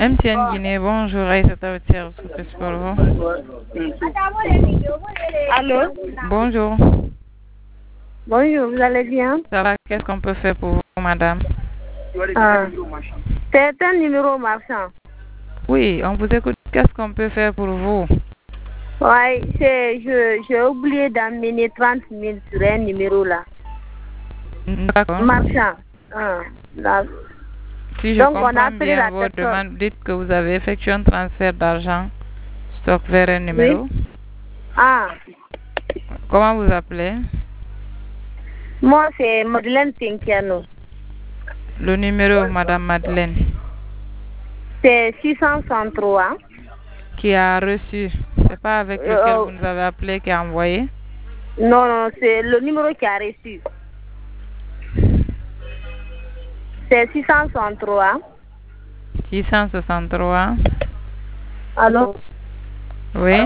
MTN Guinée, bonjour, Aïssa Taoutière, c'est pour vous. Allô? Bonjour. Bonjour, vous allez bien? Ça va, qu'est-ce qu'on peut faire pour vous, madame? C'est un numéro marchand. Oui, on vous écoute, qu'est-ce qu'on peut faire pour vous? Oui, j'ai oublié d'amener 30 000 sur un numéro là. D'accord. Marchand. Là. Si je Donc, on a comprends appelé bien la votre personne. demande, dites que vous avez effectué un transfert d'argent stock vers un numéro. Oui. Comment vous appelez? Moi, c'est Madeleine Tinkiano. Le numéro, madame Madeleine. C'est 663. Qui a reçu. C'est pas avec lequel vous nous avez appelé qui a envoyé? Non, c'est le numéro qui a reçu. C'est 663. 663. Allô? Oui.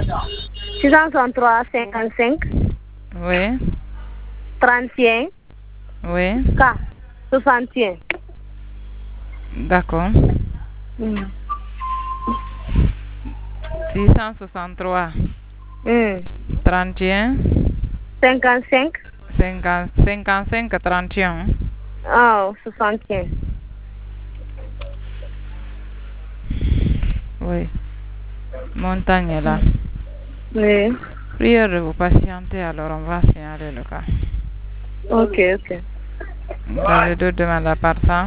663 55. Oui. 31. Oui. 61. D'accord. 663. 31. 55. 55 31. 61. Oui. Montagne est là. Oui. Prière de vous patienter, alors on va signaler le cas. Ok. Vous avez d'autres demandes à part ça?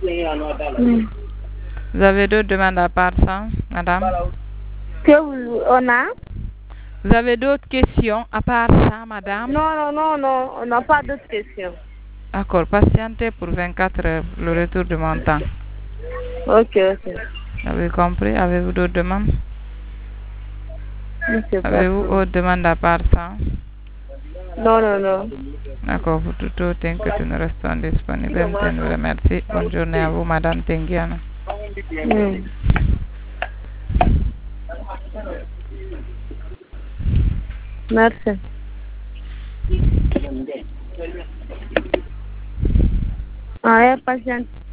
Vous avez d'autres demandes à part ça, madame? On a? Vous avez d'autres questions à part ça, madame? Non, on n'a pas d'autres questions. D'accord, patientez pour 24 heures le retour du montant. Ok. Avez-vous compris? Avez-vous d'autres demandes? Avez-vous autre demande à part ça? Non. D'accord, pour tout autre que nous restons disponibles. Je vous remercie. Bonne journée à vous, madame Tengiana. Merci. Patiente.